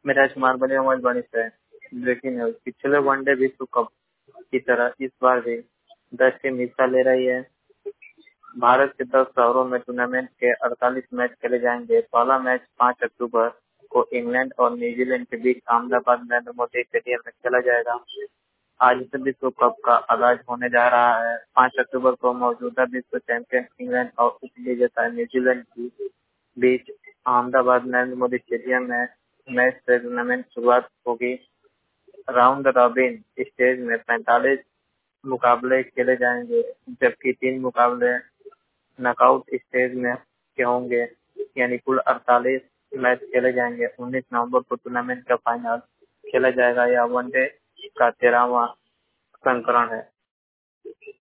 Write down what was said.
मेरा कुमार बने उमर बनी से ब्रेकिंग न्यूज। पिछले वनडे विश्व कप की तरह इस बार भी 10 टीम हिस्सा ले रही है। भारत के 10 शहरों में टूर्नामेंट के 48 मैच खेले जाएंगे। पहला मैच 5 अक्टूबर को इंग्लैंड और न्यूजीलैंड के बीच अहमदाबाद नरेंद्र मोदी स्टेडियम में खेला जाएगा। आज से विश्व कप का आगाज होने जा रहा है। 5 अक्टूबर को मौजूदा विश्व चैंपियन इंग्लैंड और उप विजेता न्यूजीलैंड के बीच अहमदाबाद नरेंद्र मोदी स्टेडियम में मैच से टूर्नामेंट शुरुआत होगी। राउंड रॉबिन स्टेज में 45 मुकाबले खेले जाएंगे, जबकि 3 मुकाबले नॉकआउट स्टेज में के होंगे। यानी कुल 48 मैच खेले जाएंगे। 19 नवंबर को टूर्नामेंट का फाइनल खेला जाएगा। यह वनडे का 13वां संस्करण है।